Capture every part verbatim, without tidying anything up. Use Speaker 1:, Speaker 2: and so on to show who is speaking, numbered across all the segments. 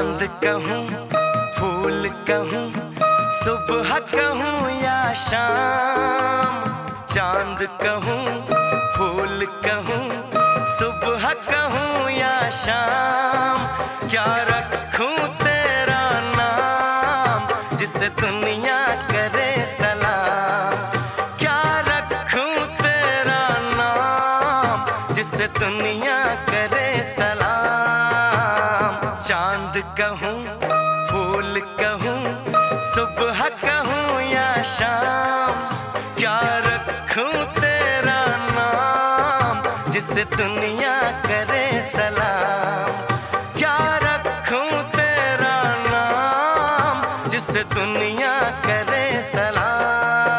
Speaker 1: चांद कहूँ फूल कहूँ, सुबह कहूँ या शाम। चांद कहूँ फूल कहूँ, सुबह कहूँ या शाम। क्या रखूँ तेरा नाम जिसे दुनिया करे सलाम। क्या रखूँ तेरा नाम जिसे दुनिया करे सलाम। चांद कहूँ फूल कहूँ, सुबह कहूँ या शाम। क्या रखूँ तेरा नाम जिसे दुनिया करे सलाम। क्या रखूँ तेरा नाम जिसे दुनिया करे सलाम।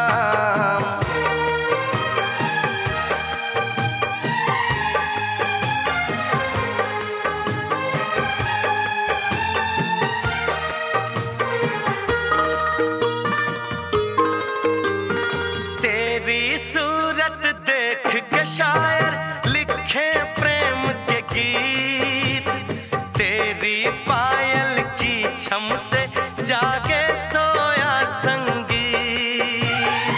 Speaker 1: तेरी सूरत देख के शायर लिखे प्रेम के गीत। तेरी पायल की छम से जागे सोया संगीत।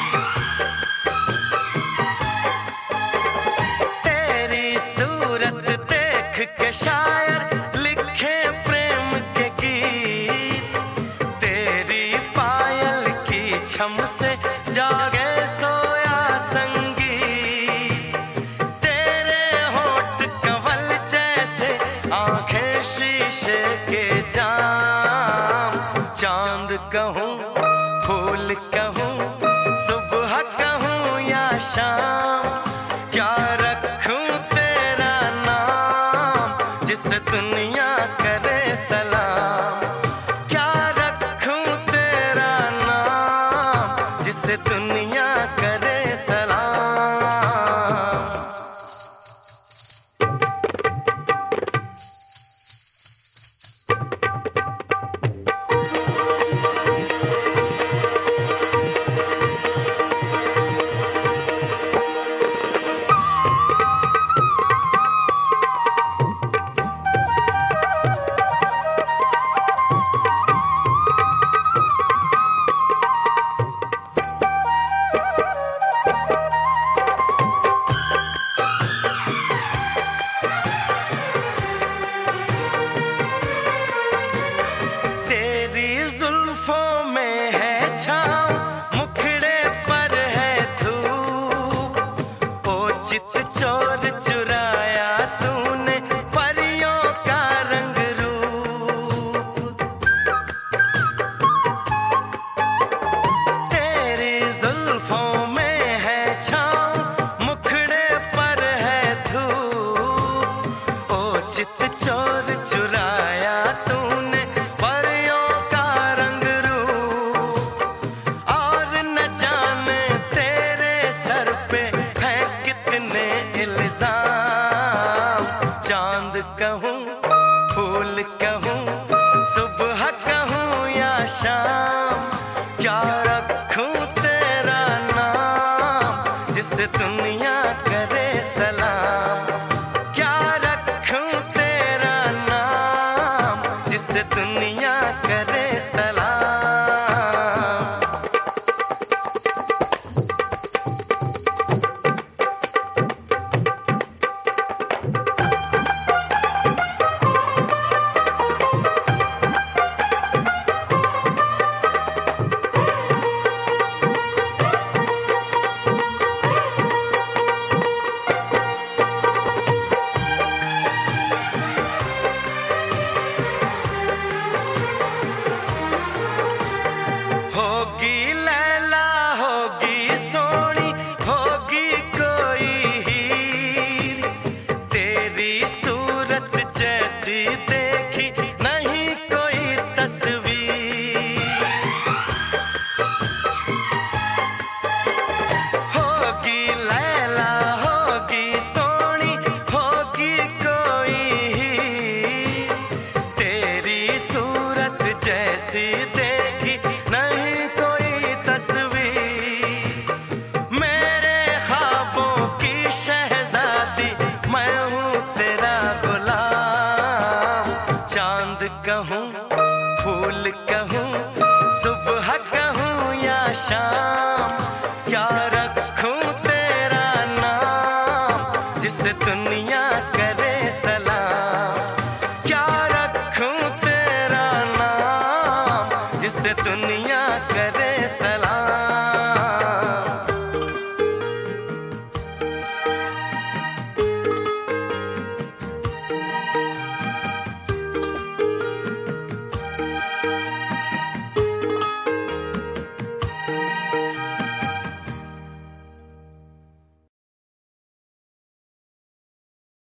Speaker 1: तेरी सूरत देख के शायर लिखे प्रेम के गीत। तेरी पायल की छम से जागे सोया संगीत। तेरे होठ कवल जैसे आंखें शीशे के जाम। चांद कहूँ फूल कहूँ, सुबह कहूँ या शाम। क्या रखूँ तेरा नाम जिसे दुनिया करे सलाम। क्या रखूँ तेरा नाम जिसे दुनिया करे सलाम। जुल्फों में है छाँव, मुखड़े पर है धूप। ओ चित चोर चुराया तूने परियों का रंग रूप। तेरी जुल्फों में है छाँव, मुखड़े पर है धूप। ओ चित चोर चुराया तूने कहूँ फूल कहूँ, सुबह कहूँ या शाम। क्या रखूँ तेरा नाम जिसे दुनिया करे सलाम।